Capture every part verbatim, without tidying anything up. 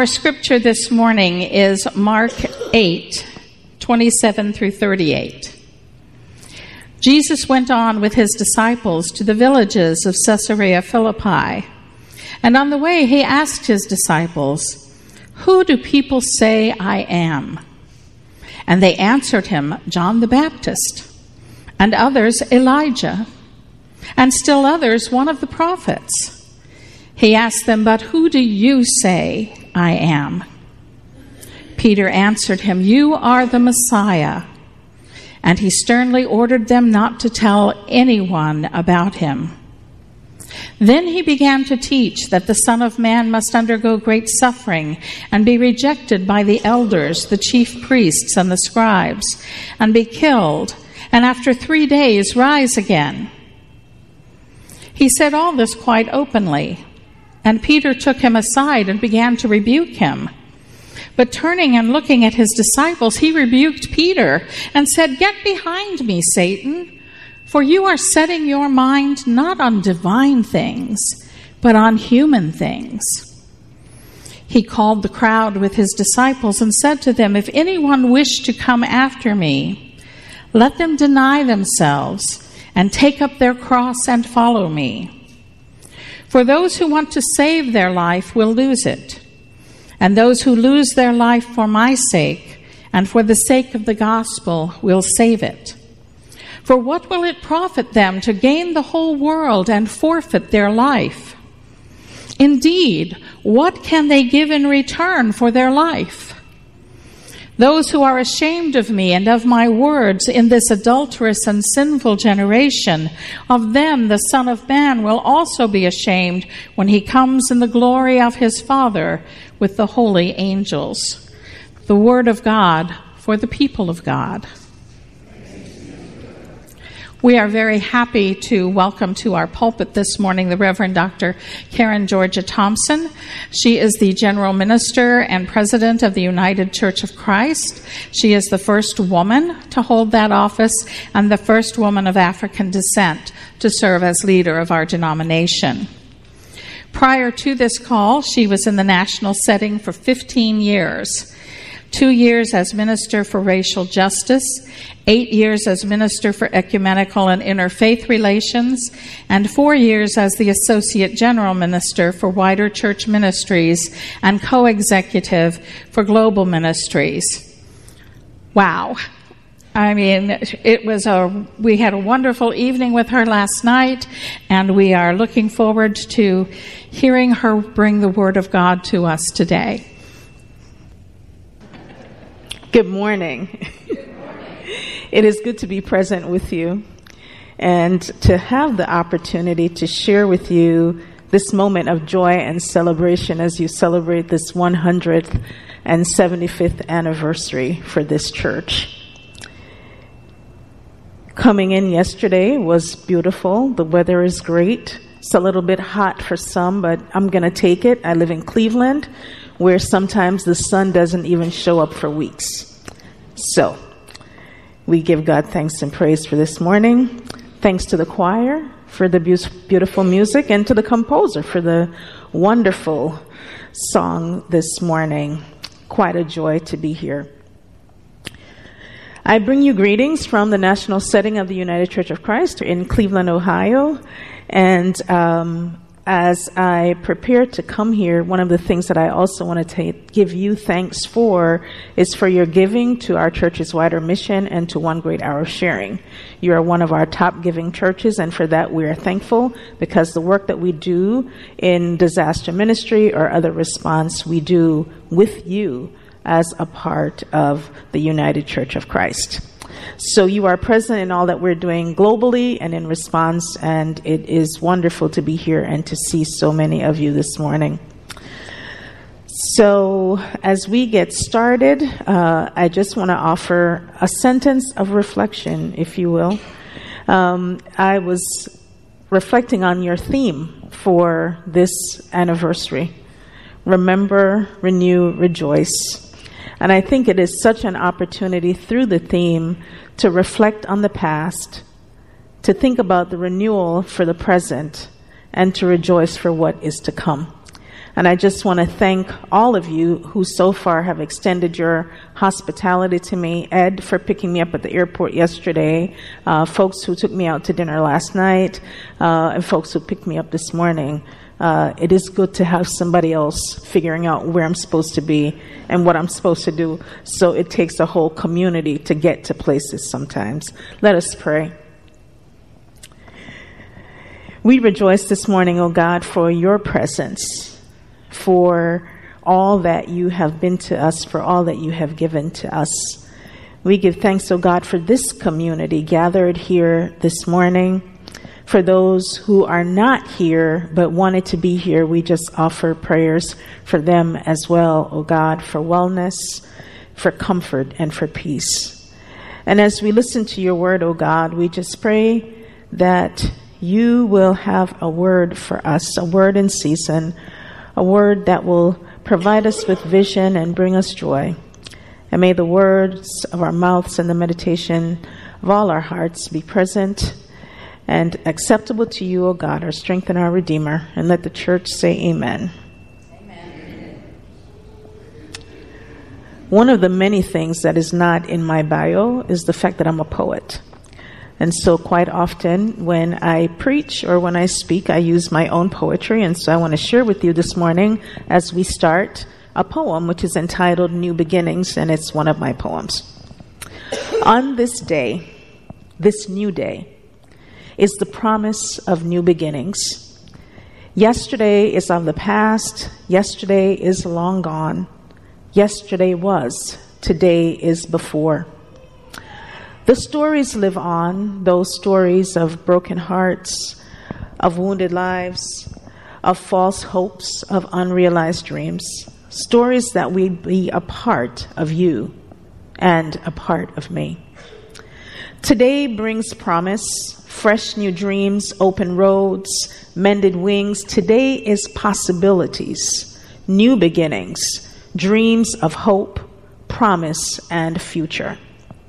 scripture this morning is Mark eight, twenty-seven through thirty-eight. Jesus went on with his disciples to the villages of Caesarea Philippi, and on the way he asked his disciples, "Who do people say I am?" And they answered him, "John the Baptist, and others Elijah, and still others one of the prophets." He asked them, "But who do you say I am?" Peter answered him, "You are the Messiah." And he sternly ordered them not to tell anyone about him. Then he began to teach that the Son of Man must undergo great suffering and be rejected by the elders, the chief priests, and the scribes, and be killed, and after three days rise again. He said all this quite openly, and Peter took him aside and began to rebuke him. But turning and looking at his disciples, he rebuked Peter and said, "Get behind me, Satan, for you are setting your mind not on divine things, but on human things." He called the crowd with his disciples and said to them, "If anyone wished to come after me, let them deny themselves and take up their cross and follow me. For those who want to save their life will lose it, and those who lose their life for my sake and for the sake of the gospel will save it. For what will it profit them to gain the whole world and forfeit their life? Indeed, what can they give in return for their life? Those who are ashamed of me and of my words in this adulterous and sinful generation, of them the Son of Man will also be ashamed when he comes in the glory of his Father with the holy angels." The word of God for the people of God. We are very happy to welcome to our pulpit this morning the Reverend Doctor Karen Georgia Thompson. She is the General Minister and President of the United Church of Christ. She is the first woman to hold that office and the first woman of African descent to serve as leader of our denomination. Prior to this call, she was in the national setting for fifteen years. Two years as Minister for Racial Justice, eight years as Minister for Ecumenical and Interfaith Relations, and four years as the Associate General Minister for Wider Church Ministries and co-executive for Global Ministries. Wow. I mean, it was a, we had a wonderful evening with her last night, and we are looking forward to hearing her bring the Word of God to us today. Good morning. It is good to be present with you and to have the opportunity to share with you this moment of joy and celebration as you celebrate this one hundred seventy-fifth anniversary for this church. Coming in yesterday was beautiful. The weather is great. It's a little bit hot for some, but I'm going to take it. I live in Cleveland, where sometimes the sun doesn't even show up for weeks. So, we give God thanks and praise for this morning. Thanks to the choir for the beautiful music, and to the composer for the wonderful song this morning. Quite a joy to be here. I bring you greetings from the national setting of the United Church of Christ in Cleveland, Ohio. And um, as I prepare to come here, one of the things that I also want to give you thanks for is for your giving to our church's wider mission and to One Great Hour of Sharing. You are one of our top giving churches, and for that we are thankful, because the work that we do in disaster ministry or other response, we do with you as a part of the United Church of Christ. So you are present in all that we're doing globally and in response, and it is wonderful to be here and to see so many of you this morning. So as we get started, uh, I just want to offer a sentence of reflection, if you will. Um, I was reflecting on your theme for this anniversary. Remember, renew, rejoice. And I think it is such an opportunity through the theme to reflect on the past, to think about the renewal for the present, and to rejoice for what is to come. And I just want to thank all of you who so far have extended your hospitality to me. Ed for picking me up at the airport yesterday, uh, folks who took me out to dinner last night, uh, and folks who picked me up this morning. Uh, it is good to have somebody else figuring out where I'm supposed to be and what I'm supposed to do. So it takes a whole community to get to places sometimes. Let us pray. We rejoice this morning, O God, for your presence, for all that you have been to us, for all that you have given to us. We give thanks, O God, for this community gathered here this morning. For those who are not here but wanted to be here, we just offer prayers for them as well, O God, for wellness, for comfort, and for peace. And as we listen to your word, O God, we just pray that you will have a word for us, a word in season, a word that will provide us with vision and bring us joy. And may the words of our mouths and the meditation of all our hearts be present and acceptable to you, O God, our strength and our Redeemer. And let the church say amen. Amen. One of the many things that is not in my bio is the fact that I'm a poet. And so quite often when I preach or when I speak, I use my own poetry. And so I want to share with you this morning as we start a poem which is entitled New Beginnings, and it's one of my poems. On this day, this new day, is the promise of new beginnings. Yesterday is of the past. Yesterday is long gone. Yesterday was. Today is before. The stories live on, those stories of broken hearts, of wounded lives, of false hopes, of unrealized dreams. Stories that will be a part of you and a part of me. Today brings promise, fresh new dreams, open roads, mended wings. Today is possibilities, new beginnings, dreams of hope, promise, and future.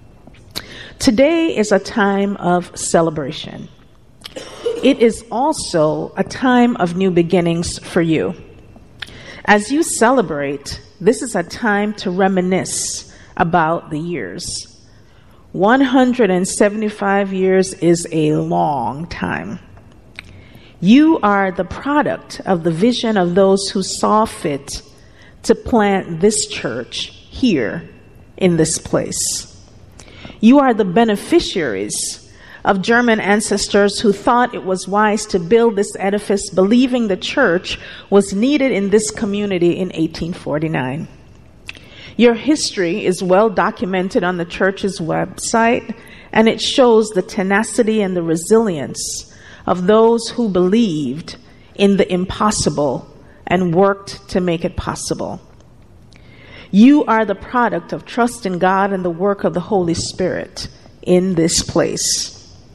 Today is a time of celebration. It is also a time of new beginnings for you. As you celebrate, this is a time to reminisce about the years. one hundred seventy-five years is a long time. You are the product of the vision of those who saw fit to plant this church here in this place. You are the beneficiaries of German ancestors who thought it was wise to build this edifice, believing the church was needed in this community in eighteen forty-nine. Your history is well documented on the church's website, and it shows the tenacity and the resilience of those who believed in the impossible and worked to make it possible. You are the product of trust in God and the work of the Holy Spirit in this place.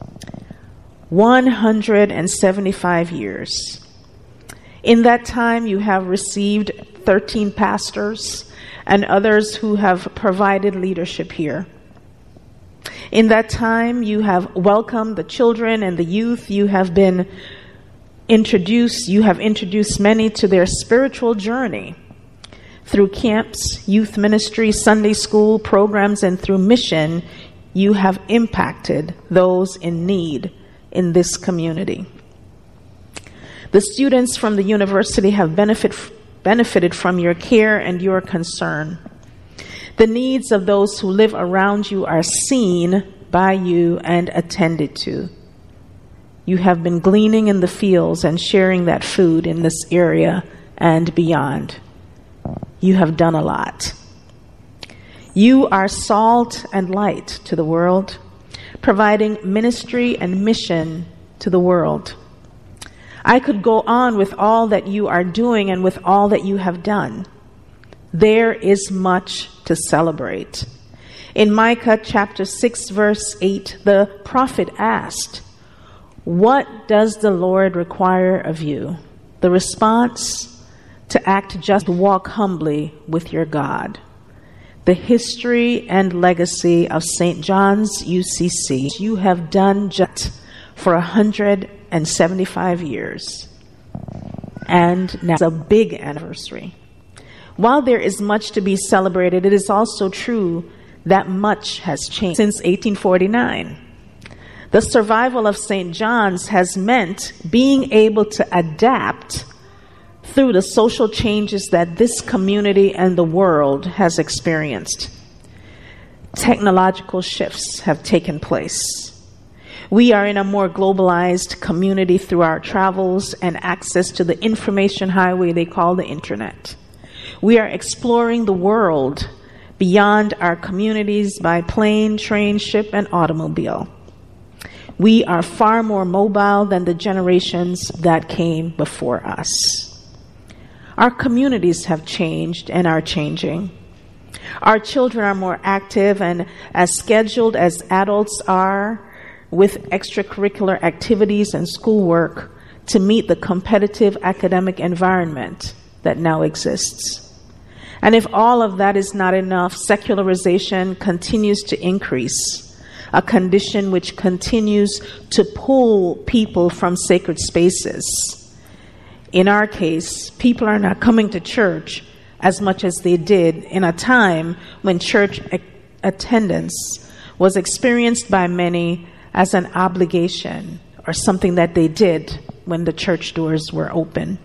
one hundred seventy-five years. In that time, you have received thirteen pastors and others who have provided leadership here. In that time, you have welcomed the children and the youth. You have been introduced, you have introduced many to their spiritual journey through camps, youth ministry, Sunday school programs, and through mission. You have impacted those in need in this community. The students from the university have benefit, benefited from your care and your concern. The needs of those who live around you are seen by you and attended to. You have been gleaning in the fields and sharing that food in this area and beyond. You have done a lot. You are salt and light to the world, providing ministry and mission to the world. I could go on with all that you are doing and with all that you have done. There is much to celebrate. In Micah chapter six, verse eight, the prophet asked, "What does the Lord require of you?" The response, to act just, walk humbly with your God. The history and legacy of Saint John's U C C. You have done just for one hundred seventy-five years. And now it's a big anniversary. While there is much to be celebrated, it is also true that much has changed since eighteen forty-nine. The survival of Saint John's has meant being able to adapt through the social changes that this community and the world has experienced. Technological shifts have taken place. We are in a more globalized community through our travels and access to the information highway they call the internet. We are exploring the world beyond our communities by plane, train, ship, and automobile. We are far more mobile than the generations that came before us. Our communities have changed and are changing. Our children are more active and as scheduled as adults are with extracurricular activities and schoolwork to meet the competitive academic environment that now exists. And if all of that is not enough, secularization continues to increase, a condition which continues to pull people from sacred spaces. In our case, people are not coming to church as much as they did in a time when church a- attendance was experienced by many as an obligation or something that they did when the church doors were open.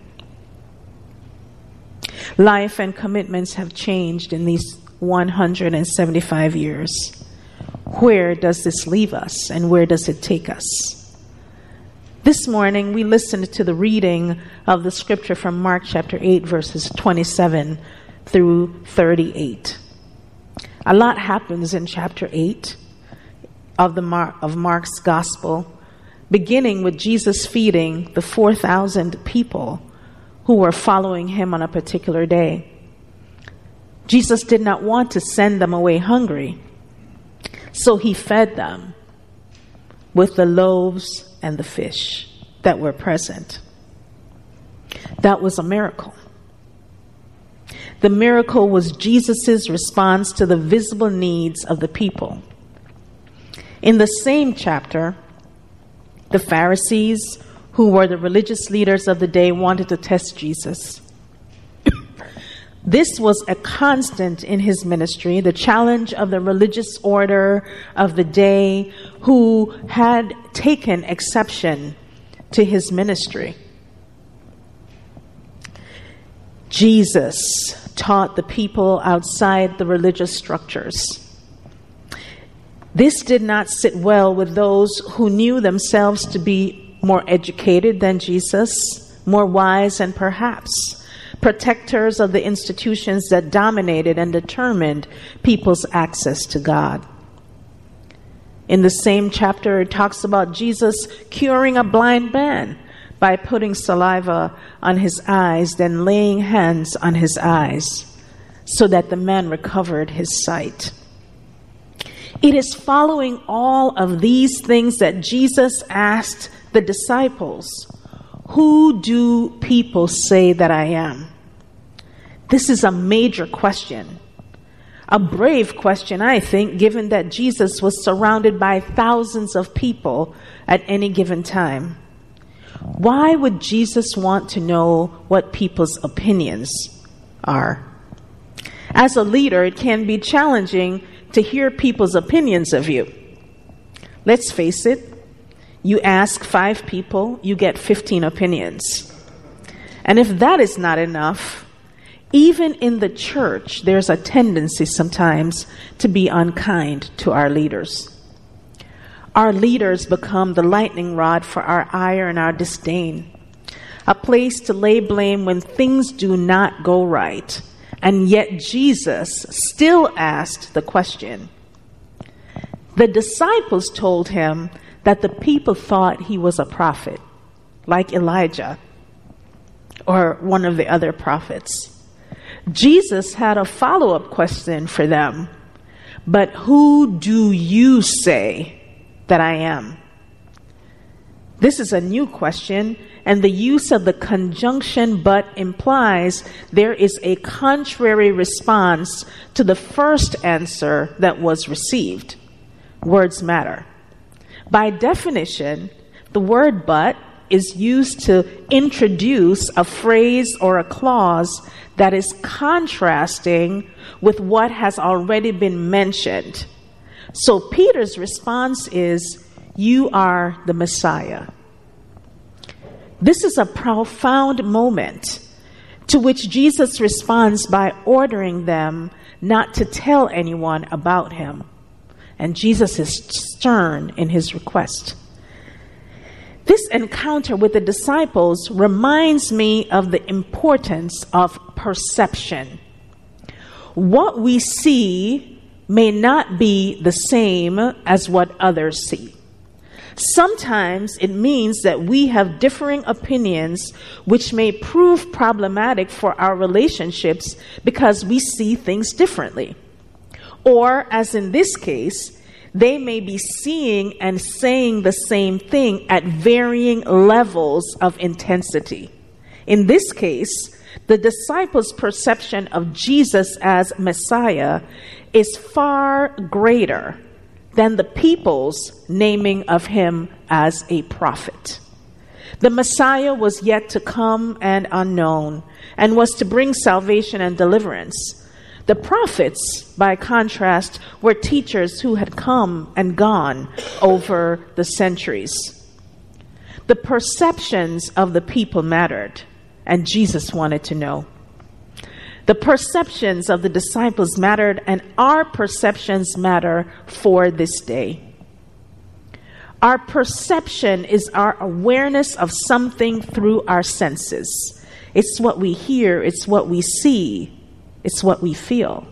Life and commitments have changed in these one hundred seventy-five years. Where does this leave us and where does it take us? This morning we listened to the reading of the scripture from Mark chapter eight, verses twenty-seven through thirty-eight. A lot happens in chapter eight of the Mar- of Mark's gospel, beginning with Jesus feeding the four thousand people who were following him on a particular day. Jesus did not want to send them away hungry, so he fed them with the loaves and the fish that were present. That was a miracle. The miracle was Jesus' response to the visible needs of the people. In the same chapter, the Pharisees, who were the religious leaders of the day, wanted to test Jesus. This was a constant in his ministry, the challenge of the religious order of the day who had taken exception to his ministry. Jesus taught the people outside the religious structures. This did not sit well with those who knew themselves to be more educated than Jesus, more wise, and perhaps protectors of the institutions that dominated and determined people's access to God. In the same chapter, it talks about Jesus curing a blind man by putting saliva on his eyes, then laying hands on his eyes, so that the man recovered his sight. It is following all of these things that Jesus asked the disciples, "Who do people say that I am?" This is a major question. A brave question, I think, given that Jesus was surrounded by thousands of people at any given time. Why would Jesus want to know what people's opinions are? As a leader, it can be challenging to hear people's opinions of you. Let's face it, you ask five people, you get fifteen opinions. And if that is not enough, even in the church, there's a tendency sometimes to be unkind to our leaders. Our leaders become the lightning rod for our ire and our disdain, a place to lay blame when things do not go right. And yet Jesus still asked the question. The disciples told him that the people thought he was a prophet, like Elijah or one of the other prophets. Jesus had a follow-up question for them. But who do you say that I am? This is a new question, and the use of the conjunction but implies there is a contrary response to the first answer that was received. Words matter. By definition, the word but is used to introduce a phrase or a clause that is contrasting with what has already been mentioned. So Peter's response is, "You are the Messiah." This is a profound moment to which Jesus responds by ordering them not to tell anyone about him. And Jesus is stern in his request. This encounter with the disciples reminds me of the importance of perception. What we see may not be the same as what others see. Sometimes it means that we have differing opinions which may prove problematic for our relationships because we see things differently. Or, as in this case, they may be seeing and saying the same thing at varying levels of intensity. In this case, the disciples' perception of Jesus as Messiah is far greater than the people's naming of him as a prophet. The Messiah was yet to come and unknown, and was to bring salvation and deliverance. The prophets, by contrast, were teachers who had come and gone over the centuries. The perceptions of the people mattered, and Jesus wanted to know. The perceptions of the disciples mattered, and our perceptions matter for this day. Our perception is our awareness of something through our senses. It's what we hear, it's what we see, it's what we feel.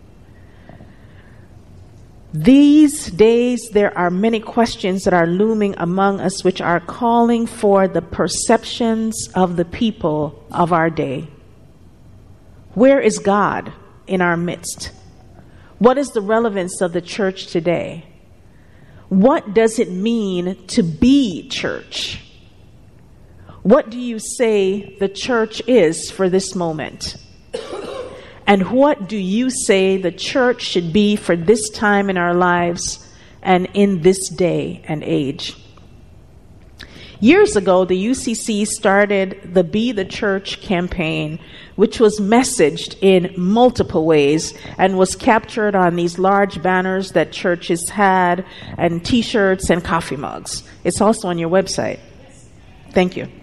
These days, there are many questions that are looming among us which are calling for the perceptions of the people of our day. Where is God in our midst? What is the relevance of the church today? What does it mean to be church? What do you say the church is for this moment? And what do you say the church should be for this time in our lives and in this day and age? Years ago, the U C C started the Be the Church campaign, which was messaged in multiple ways and was captured on these large banners that churches had, and t-shirts and coffee mugs. It's also on your website. Thank you.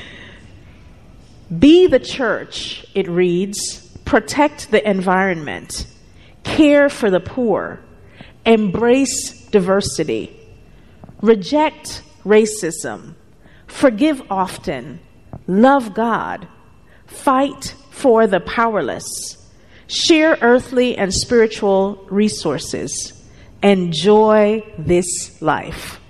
Be the church, it reads, protect the environment, care for the poor, embrace diversity, reject racism, forgive often, love God, fight for the powerless, share earthly and spiritual resources, enjoy this life.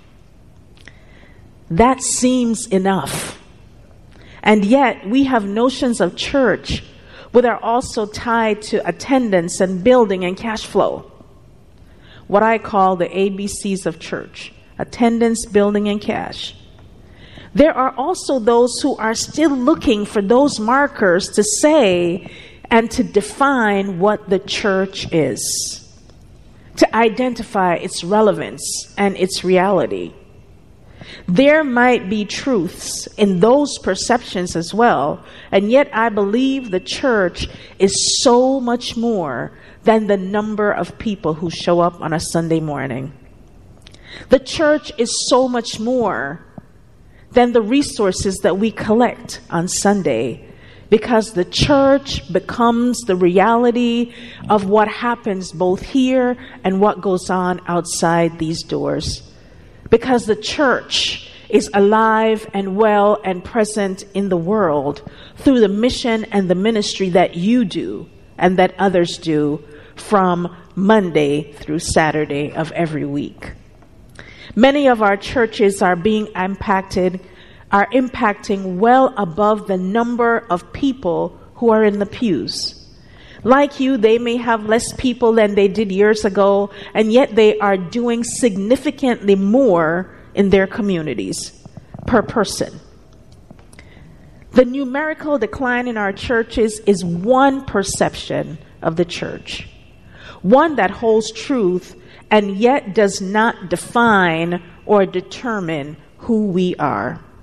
That seems enough. And yet we have notions of church which are also tied to attendance and building and cash flow. What I call the A B Cs of church: attendance, building, and cash. There are also those who are still looking for those markers to say and to define what the church is, to identify its relevance and its reality. There might be truths in those perceptions as well, and yet I believe the church is so much more than the number of people who show up on a Sunday morning. The church is so much more than the resources that we collect on Sunday, because the church becomes the reality of what happens both here and what goes on outside these doors. Because the church is alive and well and present in the world through the mission and the ministry that you do and that others do from Monday through Saturday of every week. Many of our churches are being impacted, are impacting well above the number of people who are in the pews. Like you, they may have less people than they did years ago, and yet they are doing significantly more in their communities per person. The numerical decline in our churches is one perception of the church, one that holds truth and yet does not define or determine who we are.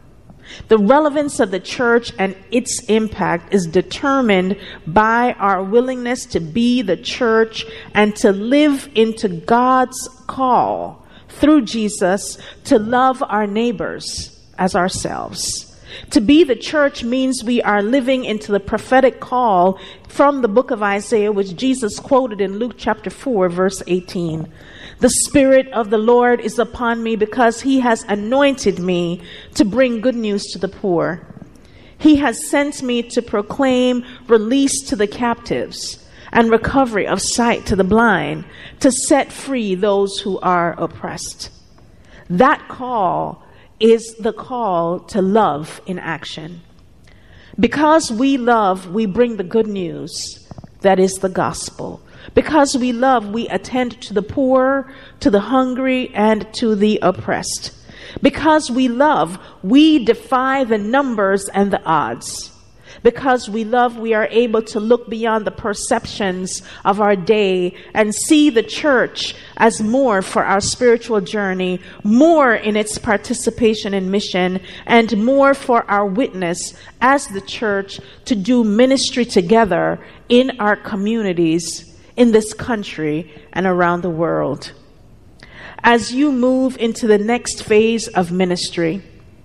The relevance of the church and its impact is determined by our willingness to be the church and to live into God's call through Jesus to love our neighbors as ourselves. To be the church means we are living into the prophetic call from the book of Isaiah, which Jesus quoted in Luke chapter four, verse eighteen. The Spirit of the Lord is upon me because he has anointed me to bring good news to the poor. He has sent me to proclaim release to the captives and recovery of sight to the blind, to set free those who are oppressed. That call is the call to love in action. Because we love, we bring the good news that is the gospel. Because we love, we attend to the poor, to the hungry, and to the oppressed. Because we love, we defy the numbers and the odds. Because we love, we are able to look beyond the perceptions of our day and see the church as more for our spiritual journey, more in its participation in mission, and more for our witness as the church to do ministry together in our communities, in this country, and around the world. As you move into the next phase of ministry,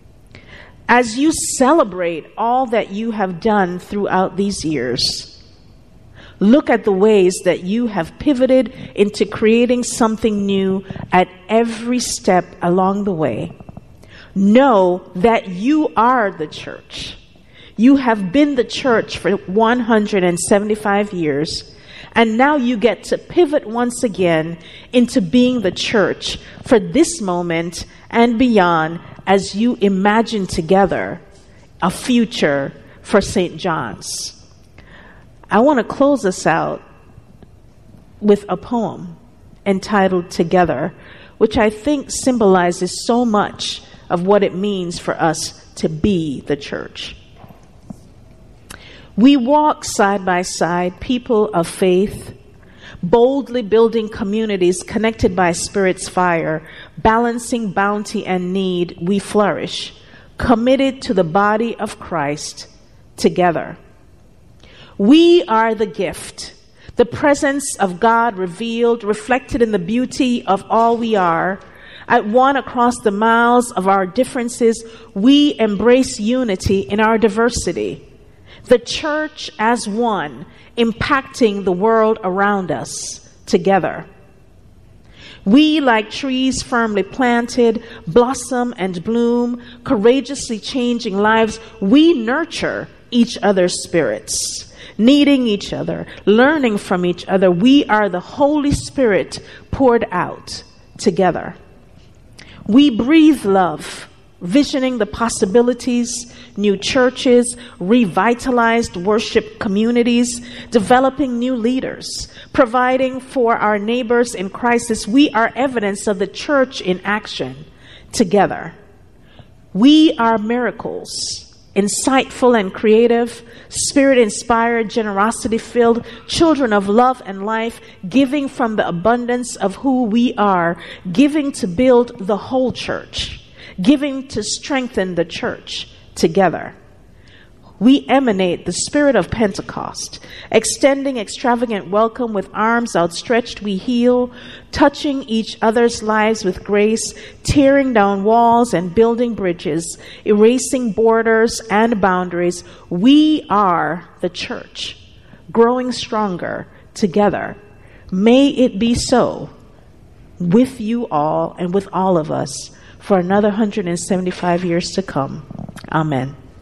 as you celebrate all that you have done throughout these years, look at the ways that you have pivoted into creating something new at every step along the way. Know that you are the church. You have been the church for one hundred seventy-five years, and now you get to pivot once again into being the church for this moment and beyond, as you imagine together a future for Saint John's. I want to close us out with a poem entitled Together, which I think symbolizes so much of what it means for us to be the church. We walk side by side, people of faith, boldly building communities connected by Spirit's fire, balancing bounty and need, we flourish, committed to the body of Christ together. We are the gift, the presence of God revealed, reflected in the beauty of all we are. At one across the miles of our differences, we embrace unity in our diversity. The church as one, impacting the world around us together. We, like trees firmly planted, blossom and bloom, courageously changing lives. We nurture each other's spirits, needing each other, learning from each other. We are the Holy Spirit poured out together. We breathe love, visioning the possibilities, new churches, revitalized worship communities, developing new leaders, providing for our neighbors in crisis. We are evidence of the church in action together. We are miracles, insightful and creative, Spirit-inspired, generosity-filled, children of love and life, giving from the abundance of who we are, giving to build the whole church, giving to strengthen the church together. We emanate the spirit of Pentecost, extending extravagant welcome with arms outstretched. We heal, touching each other's lives with grace, tearing down walls and building bridges, erasing borders and boundaries. We are the church, growing stronger together. May it be so with you all and with all of us for another one hundred seventy-five years to come. Amen.